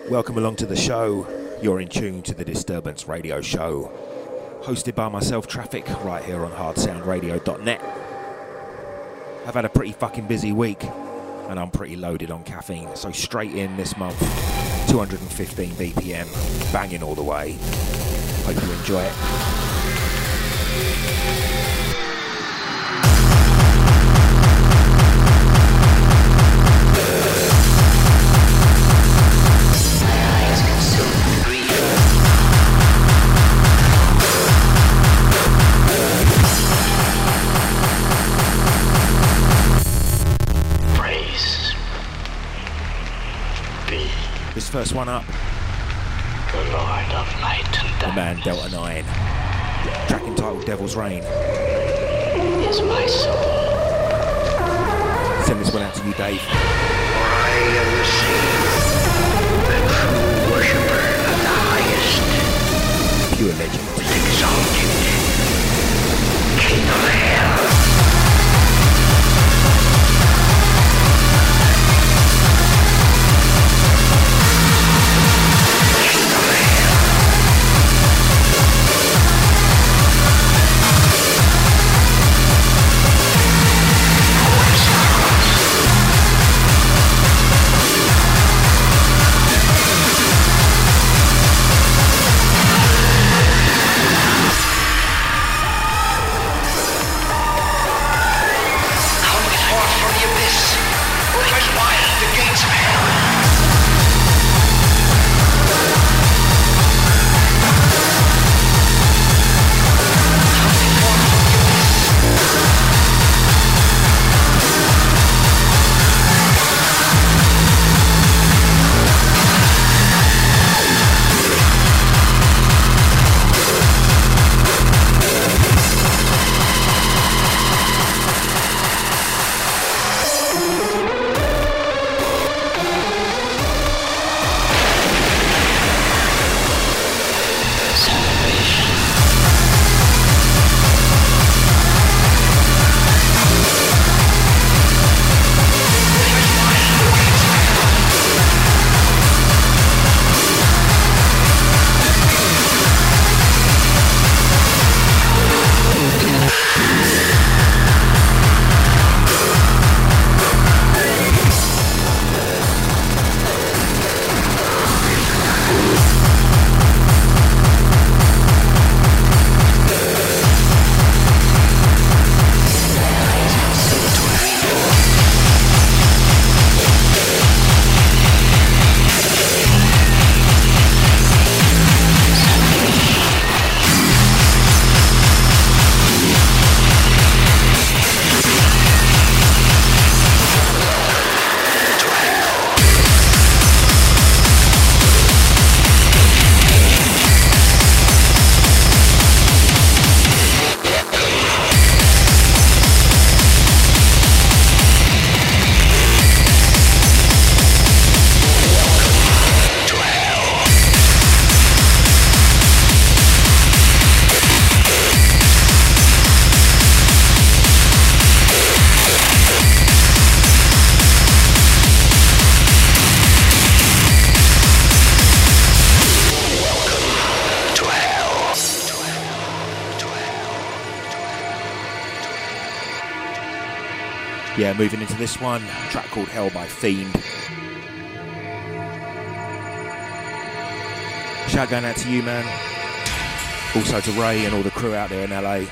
Welcome along to the show. You're in tune to the Disturbance Radio Show, hosted by myself, Traffic, right here on hardsoundradio.net. I've had a pretty fucking busy week, and I'm pretty loaded on caffeine, so straight in this month, 215 BPM, banging all the way. Hope you enjoy it. This first one up, the Lord of Light and the man Delta 9, track entitled Devil's Reign. Is my soul. Send this one out to you, Dave. I am the same, the true worshipper of the highest, Pure legend. exalted, King of Hell. Yeah, moving into this one, a track called Hell by Fiend. Shout going out to you, man. Also to Ray and all the crew out there in LA.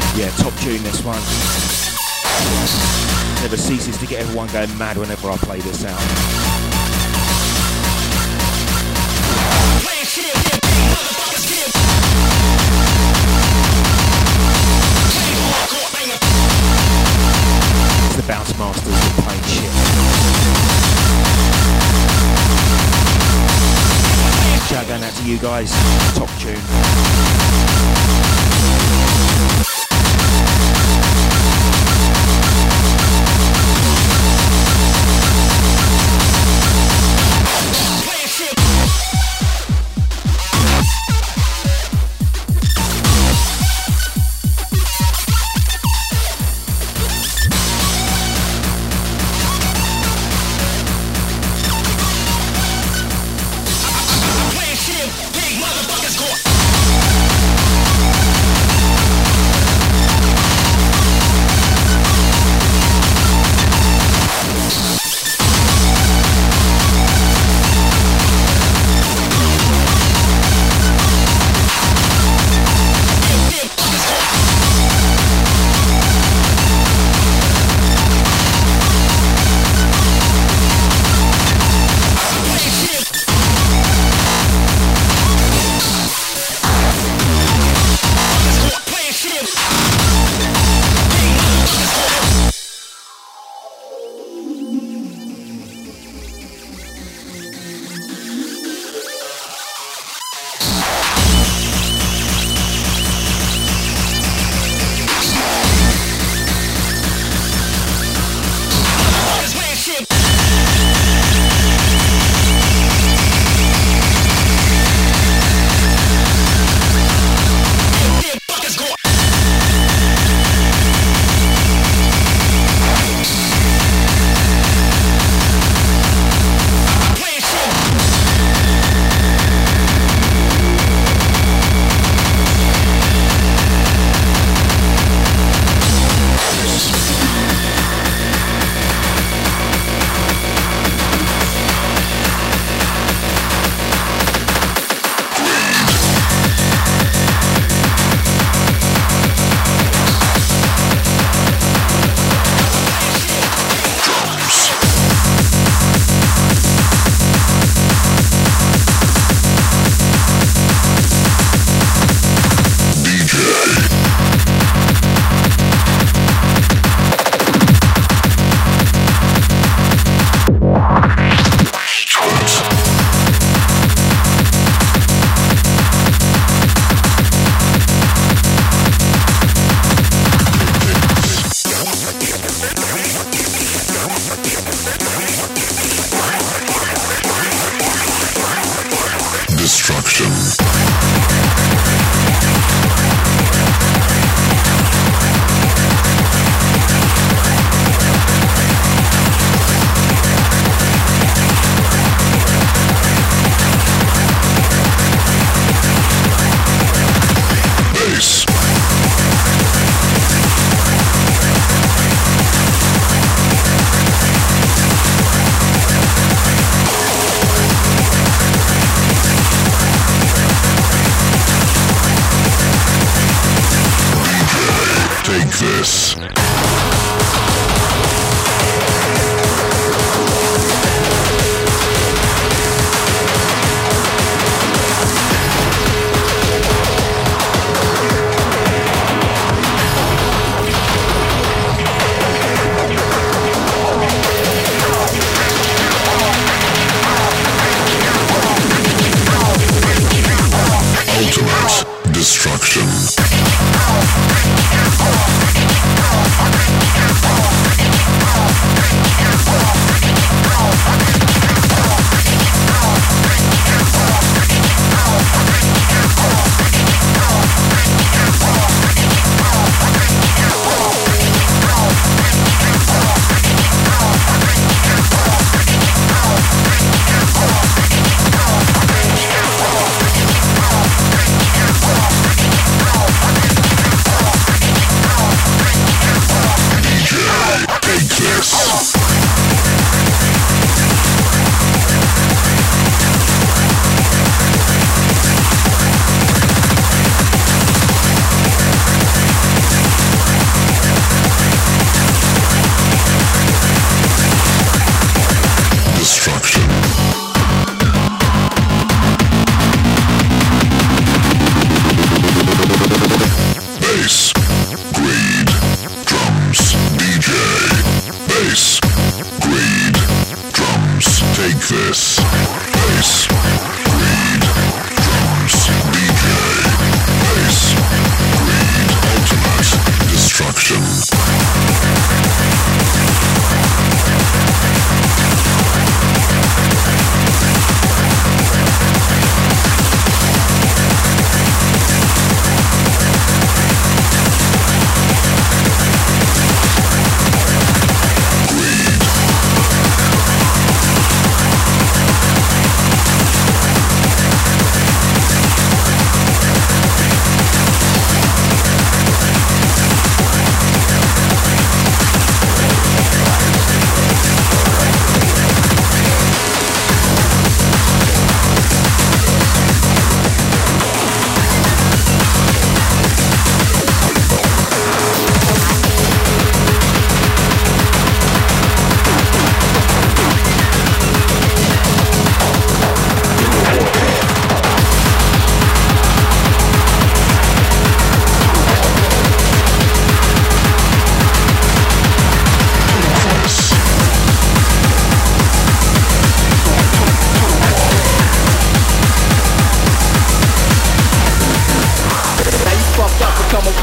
Yeah, top tune this one. Never ceases to get everyone going mad whenever I play this out. It's the Bounce Masters with Plain Shit. Shout going out to you guys. Top tune.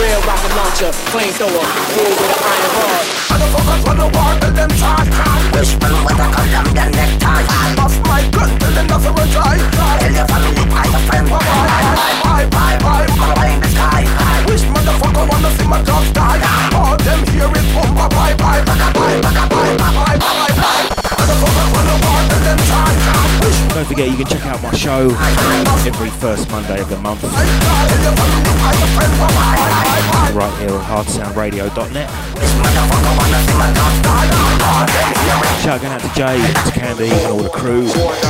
real rocket launcher, flamethrower, rule with an iron rod. Motherfuckers wanna war till them charge. Wish man with a Colombian necktie. Off my gun till them nothing will try. Tell your family I'm a friend. Bye, fly in the sky. Wish motherfucker wanna see my dogs die. All them here is boom, bye. Motherfuckers wanna war till them charge. Don't forget you can check out my show every first Monday of the month right here on hardsoundradio.net. Shout out to Jay, to Candy and all the crew.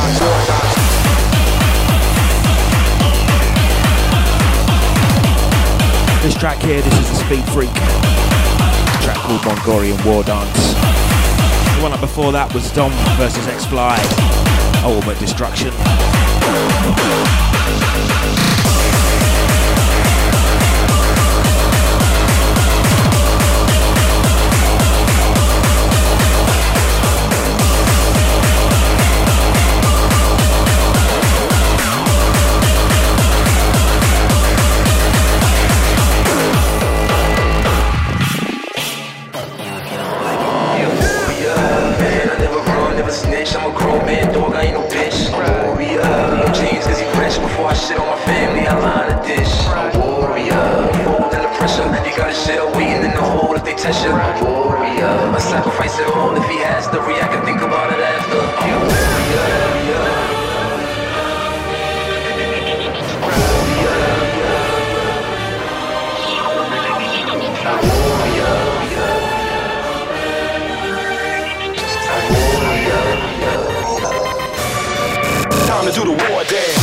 This track here, this is the Speed Freak. A track called Mongolian War Dance. The one up before that was Dom versus X-Fly. Ultimate Destruction. I sacrifice it all if he has to react and think about it after. Time to do the war dance.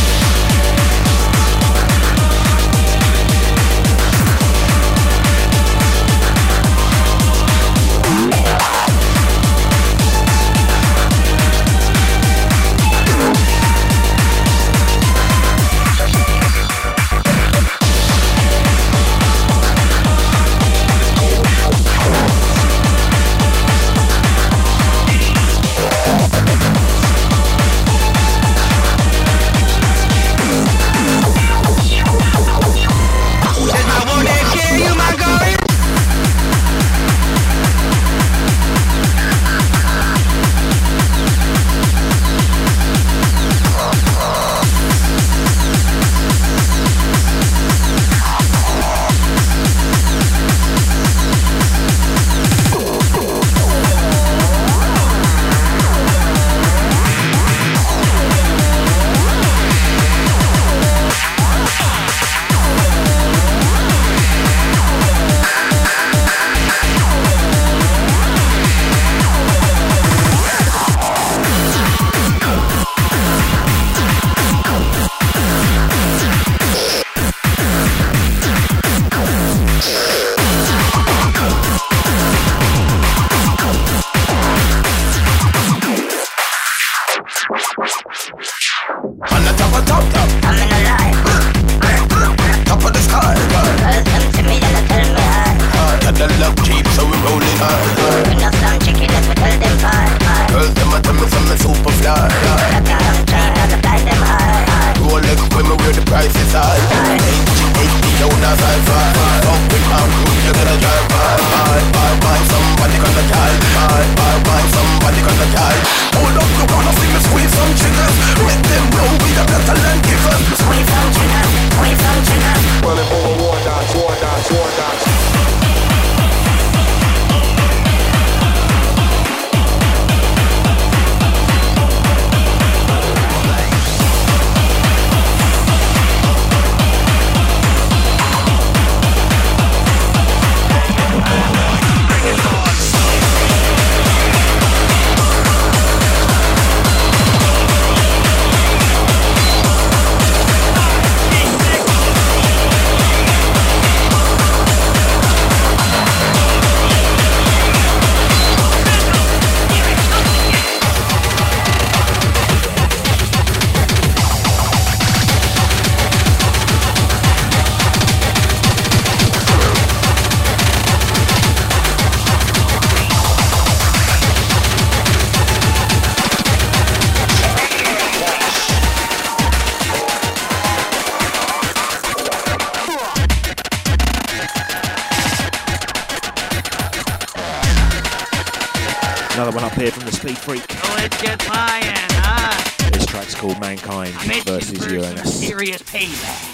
Another one up here from the Speed Freak. So let's get flying, huh? This track's called Mankind versus Uranus. Serious payback.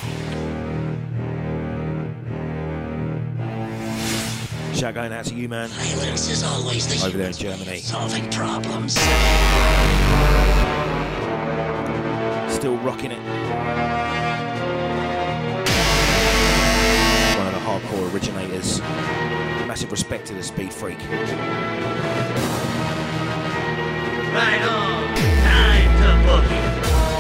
Shout going out to you, man. Violence is always the over there in Germany. Solving problems. Still rocking it. One of the hardcore originators. Massive respect to the Speed Freak. Right on. Time to boogie.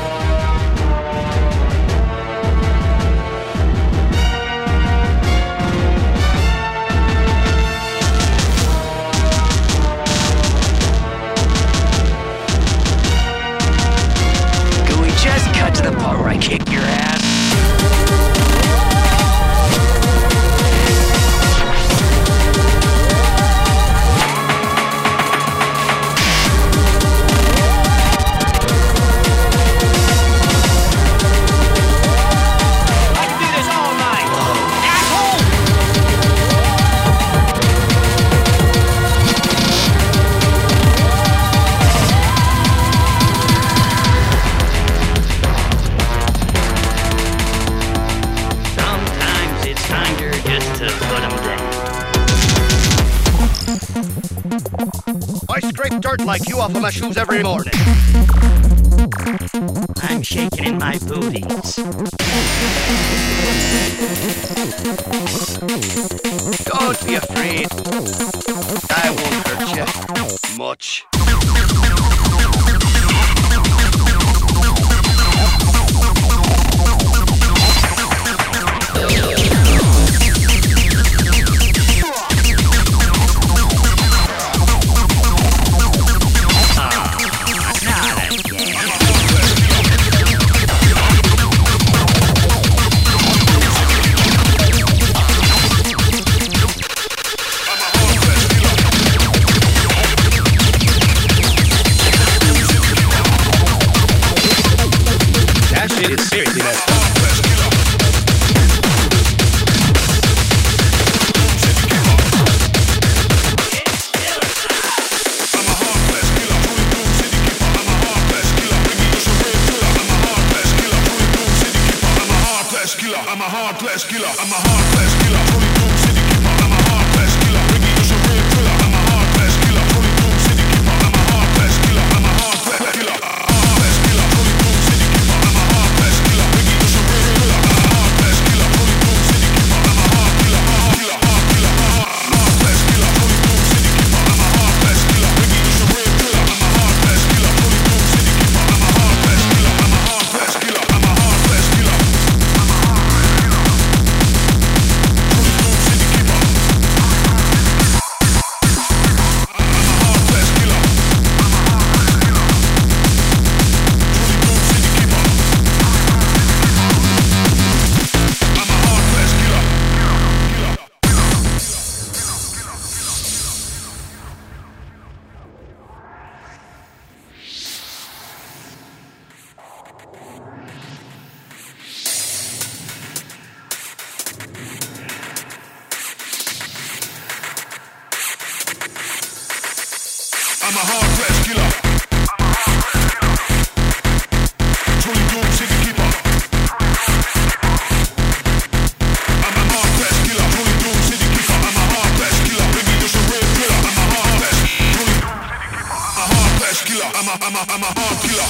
Just cut to the part where I kick your ass. I can do this all night. Asshole! I scrape dirt like you off of my shoes every morning. I'm shaking in my booties. Don't be afraid. I won't hurt you much. I'm a hard-pressed killer. Truly doomed city keeper. I'm a hard-pressed killer. Truly doomed city keeper. I'm a hard-pressed killer. Bringing you some real killer. I'm a hard-pressed killer. I'm a hard killer.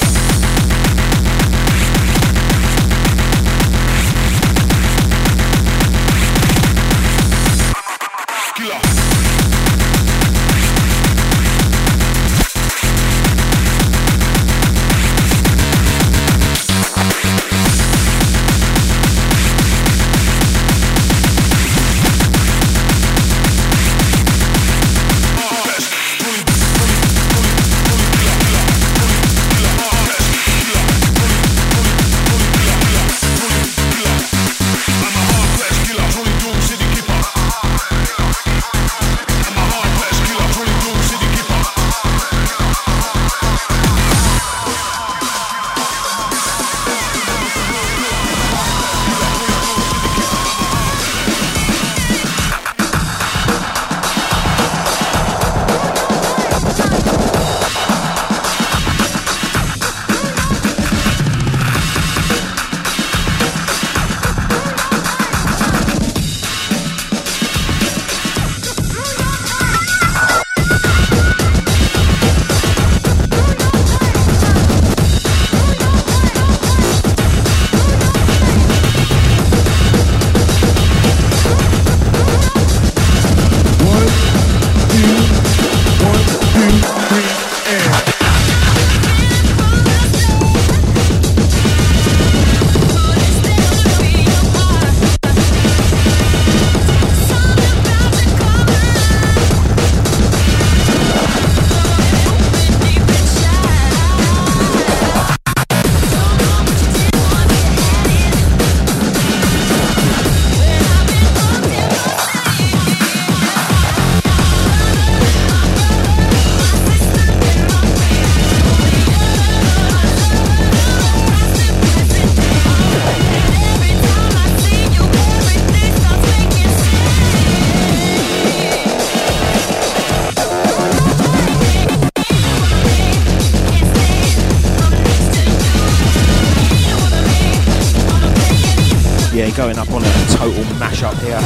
Yeah, going up on a total mashup here.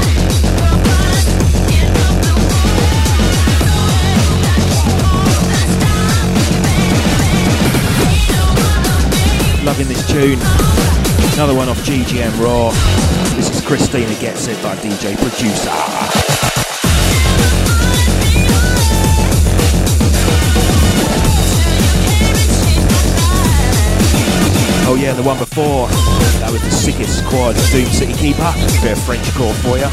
Loving this tune. Another one off GGM Raw. This is Christina Gets It by DJ Producer. Oh yeah, the one before, that was the sickest squad, Doom City Keeper. Bit of Frenchcore for you.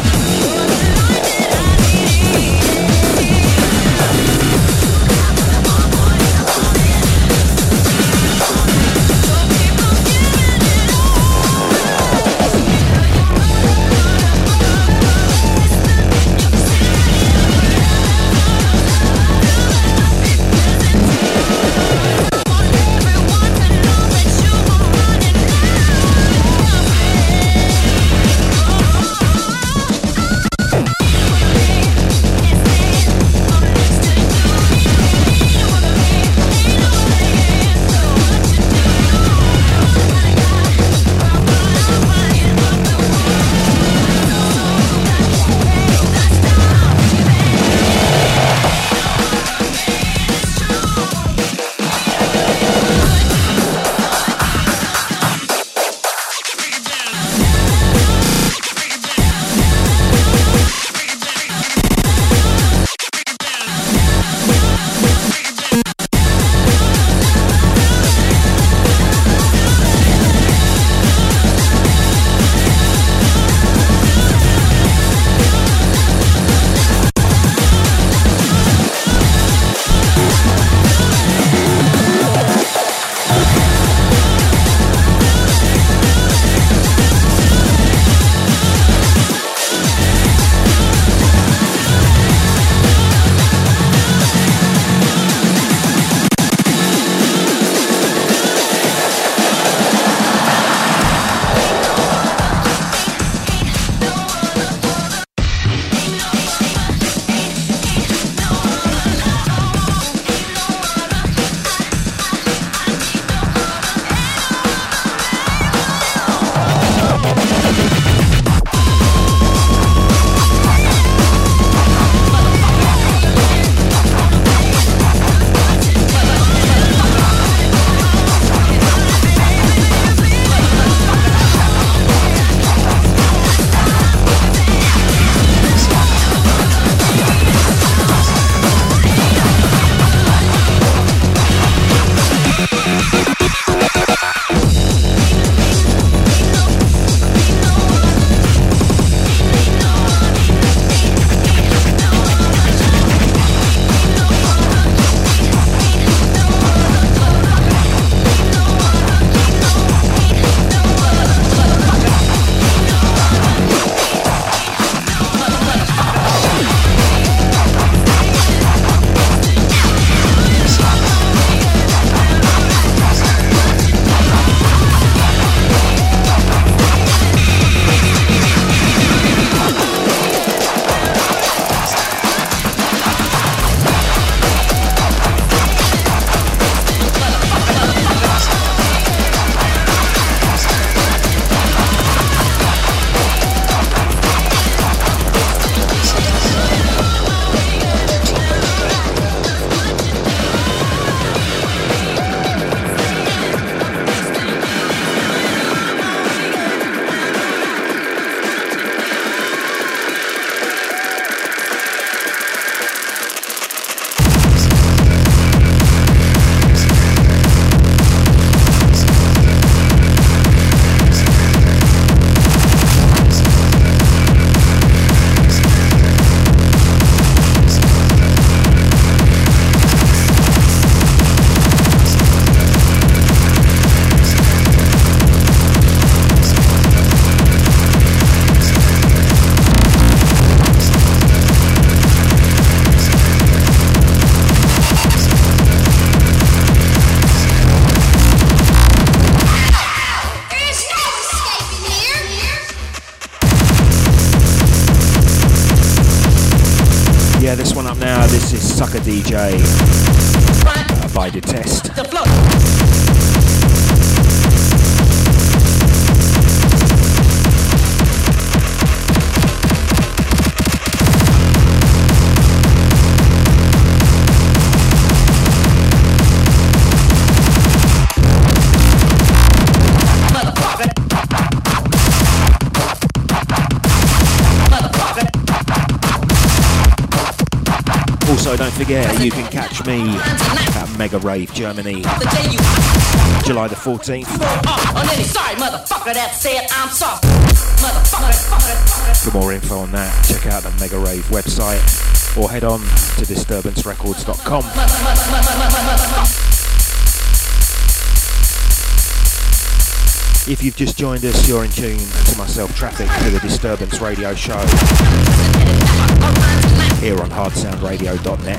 This is Sucker DJ by Detest. Also, don't forget, you can catch me at Mega Rave Germany, July the 14th. For more info on that, check out the Mega Rave website or head on to disturbancerecords.com. If you've just joined us, you're in tune to myself, Traffic, to the Disturbance Radio Show here on hardsoundradio.net.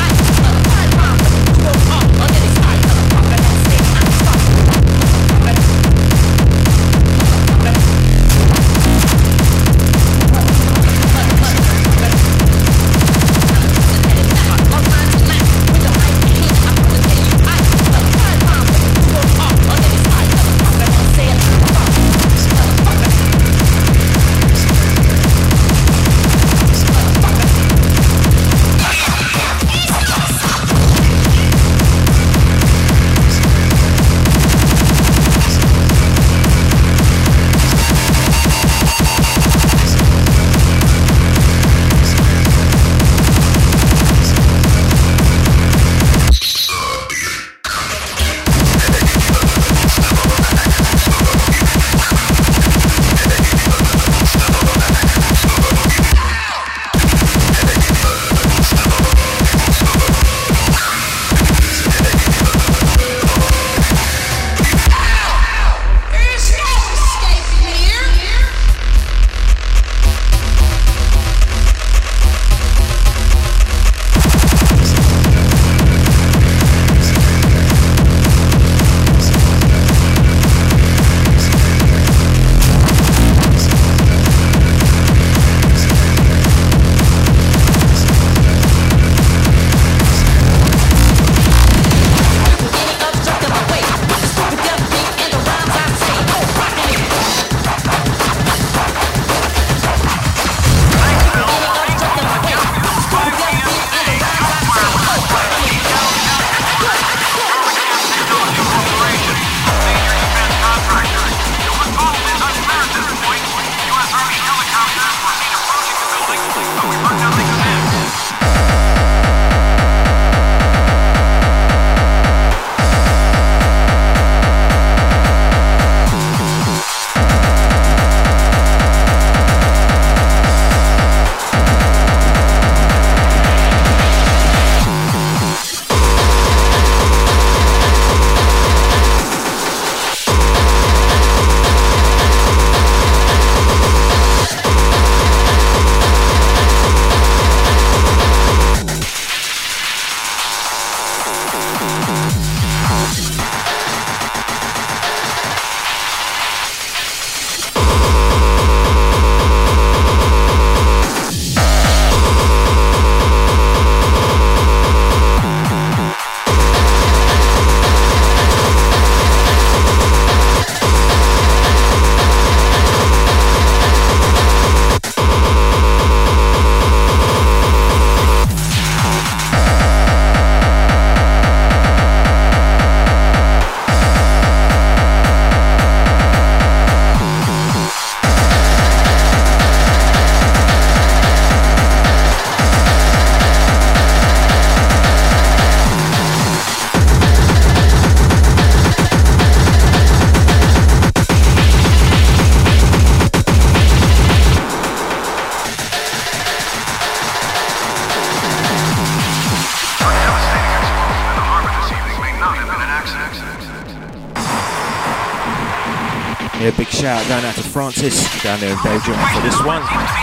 Yeah, big shout going out to Francis down there in Belgium for this one.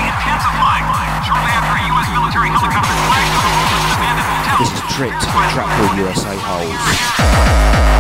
This is Tricked, a track called USA Holes.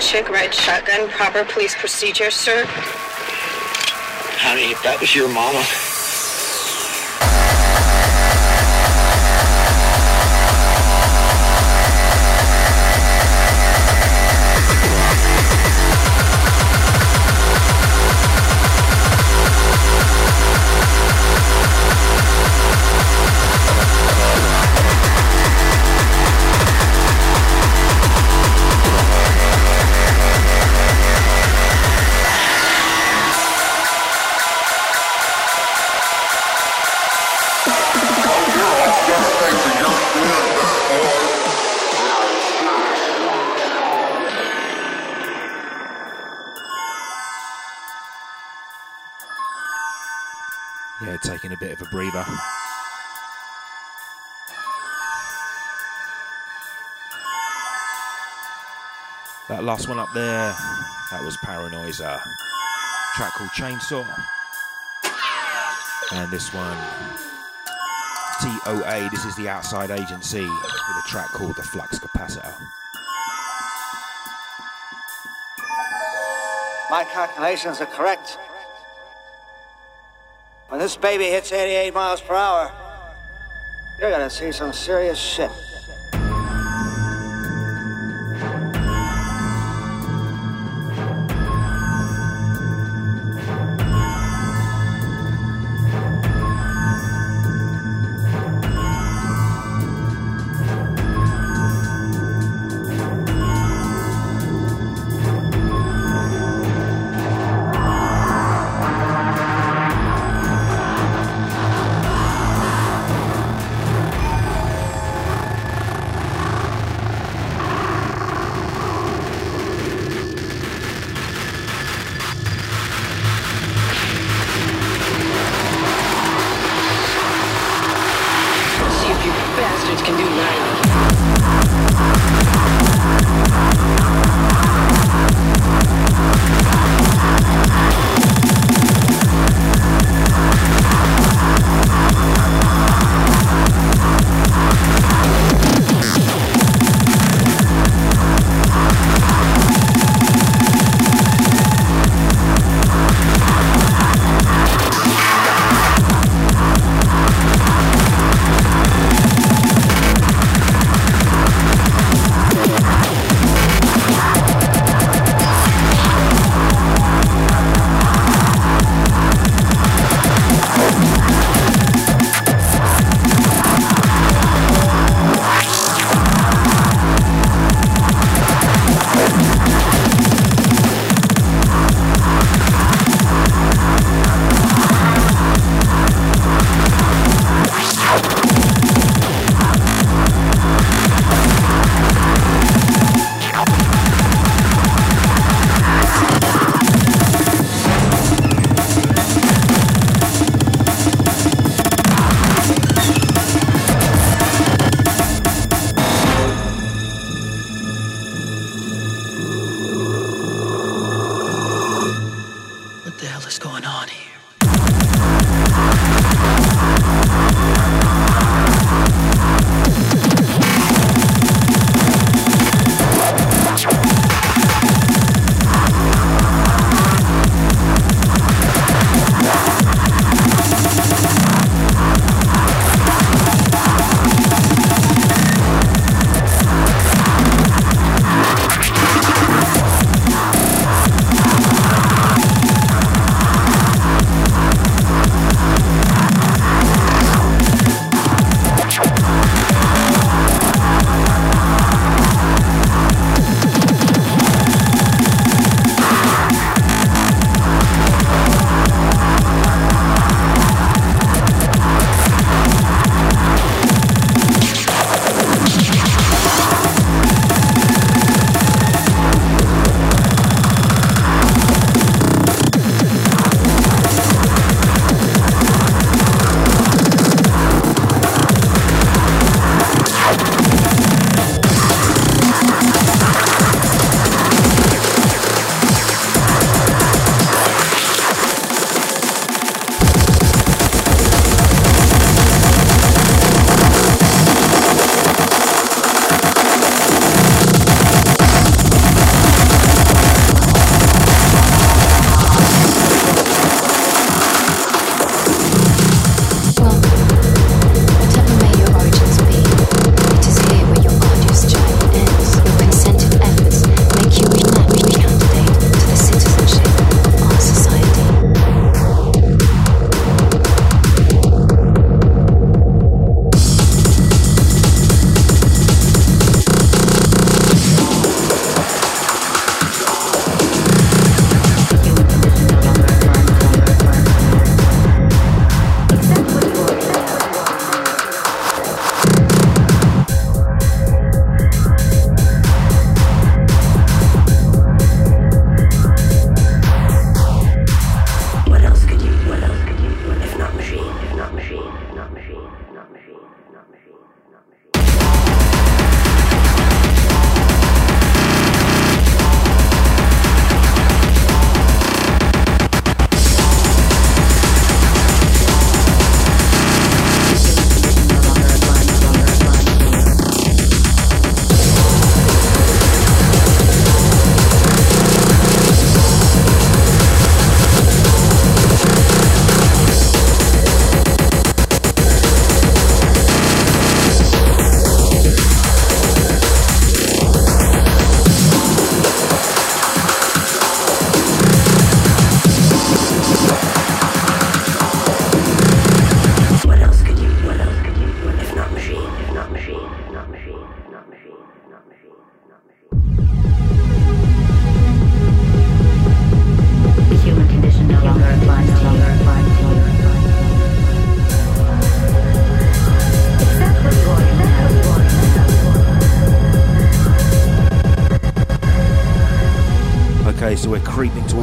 chick ride shotgun, proper police procedure, sir? Honey, if that was your mama... Yeah, taking a bit of a breather. That last one up there, that was Paranoiser. Track called Chainsaw. And this one, TOA, this is the Outside Agency with a track called The Flux Capacitor. My calculations are correct. When this baby hits 88 miles per hour, you're gonna see some serious shit.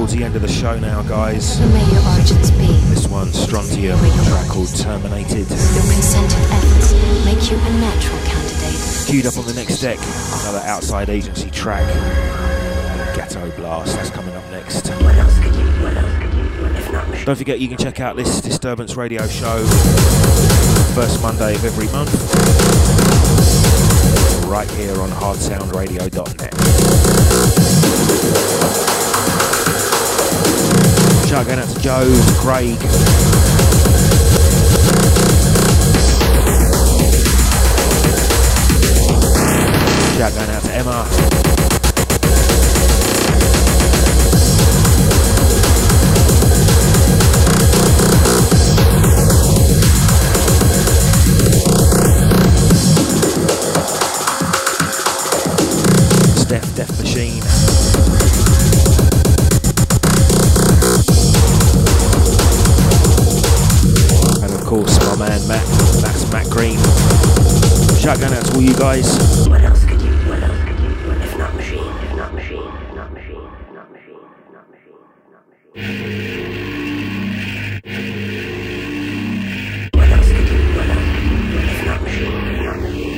towards the end of the show now, guys. Whatever may your origins be, this one's Strontium, a track called Terminated. Your consented efforts make you a natural candidate. Queued up on the next deck, another Outside Agency track, Ghetto Blast, that's coming up next. Don't forget you can check out this Disturbance Radio show first Monday of every month right here on hardsoundradio.net. Shout going out to Joe, to Craig. Shout going out to Emma. Steph Death Machine. And of course my man Matt, that's Matt Green. Shout going out to all you guys. What else could you do? If not machine, if not machine, if not machine, if not machine, if not machine, if not machine. What else could you do? If not machine, if not machine.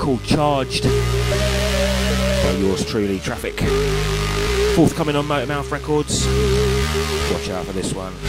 called Charged by yours truly, Traffic. Forthcoming on Motormouth Records. Watch out for this one.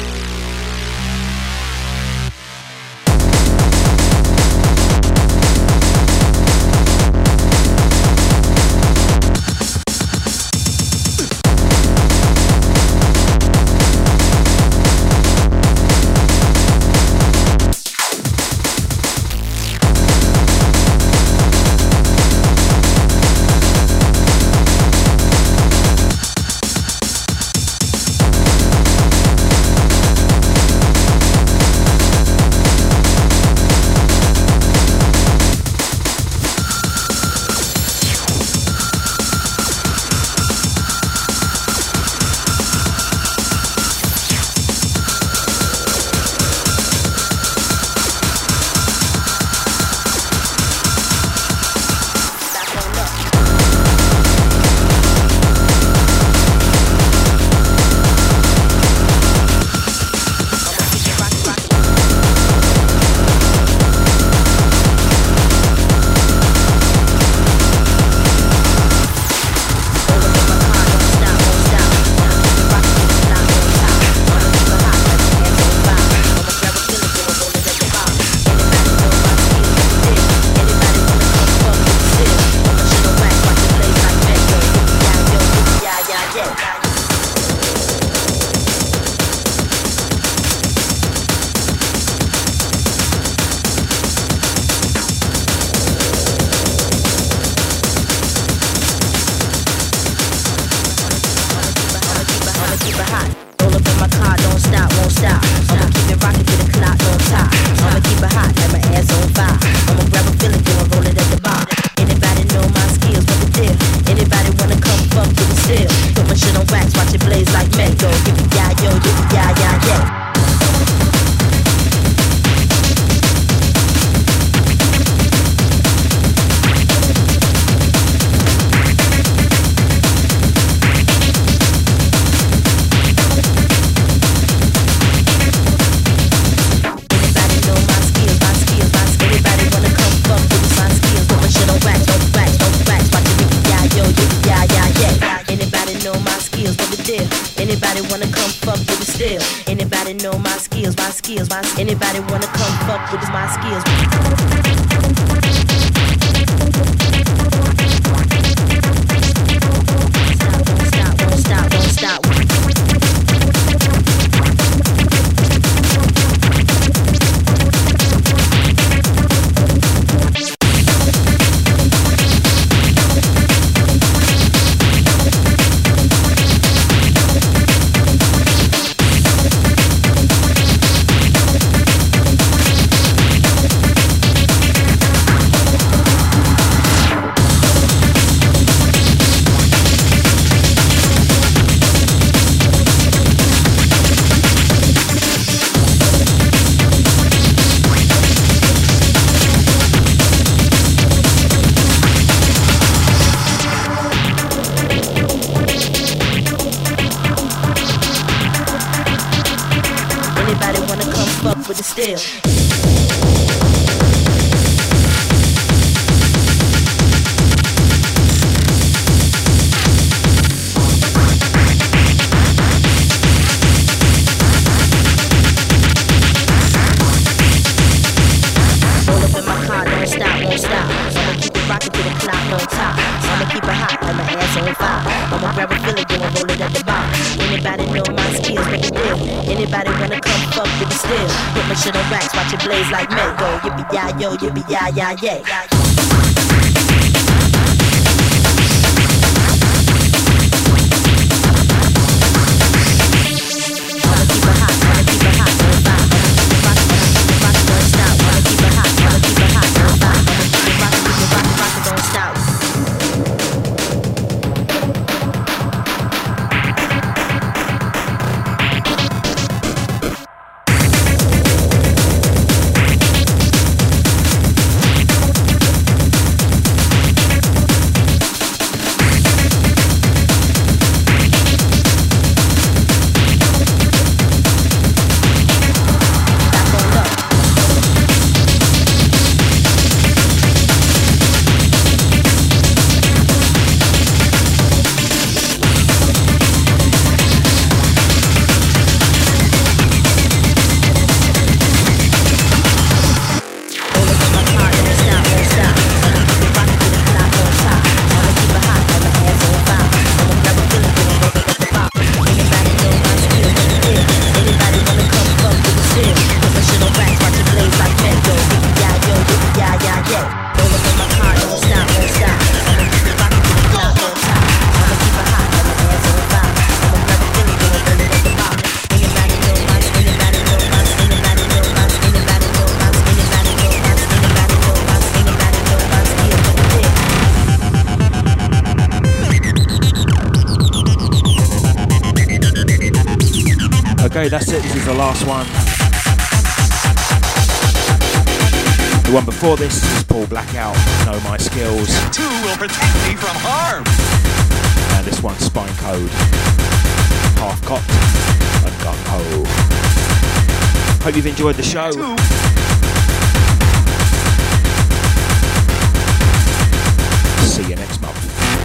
Anybody wanna come fuck with my skills? Don't stop, don't stop. Yo, yippee, yeah. Okay, that's it. This is the last one. The one before this is Paul Blackout, Know My Skills. Two will protect me from harm. And this one's Spine Code, Half Cocked and Gung Ho. Hope you've enjoyed the show. See you next month.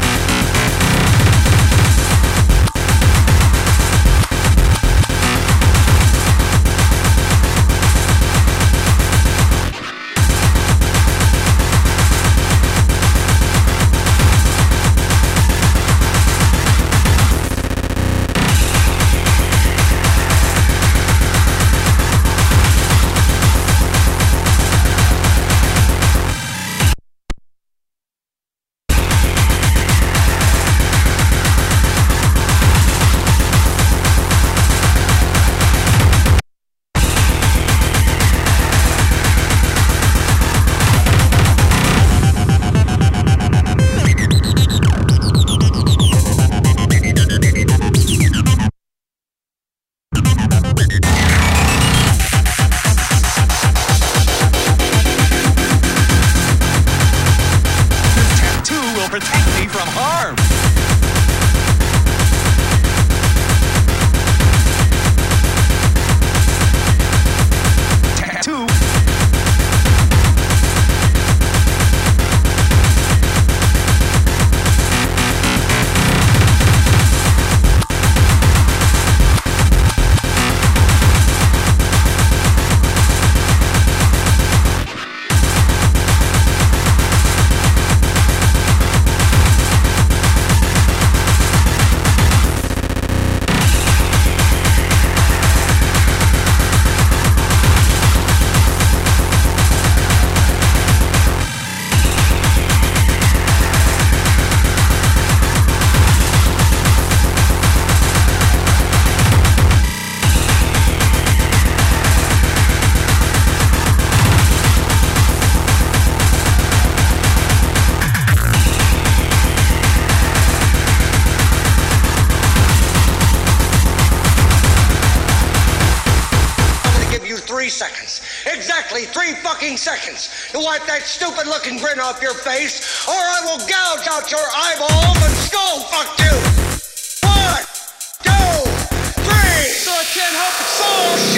Seconds to wipe that stupid looking grin off your face, or I will gouge out your eyeballs and skull fuck you. 1, 2, 3. So I can't help it. So